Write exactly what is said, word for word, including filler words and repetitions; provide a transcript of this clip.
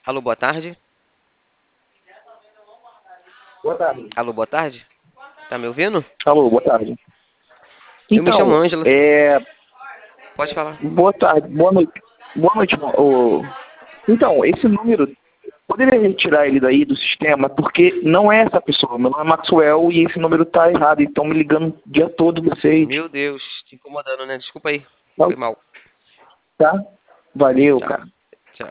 Alô, boa tarde. Boa tarde. Alô, boa tarde. Tá me ouvindo? Alô, boa tarde. Eu me chamo Então, Ângela. é... Pode falar. Boa tarde, boa noite. Boa noite, ô... Então, esse número, poderia retirar ele daí do sistema, porque não é essa pessoa. Meu nome é Maxwell e esse número tá errado. E estão me ligando o dia todo vocês. Meu Deus, te incomodando, né? Desculpa aí. Tá? Foi mal. Tá? Valeu, Tchau. cara.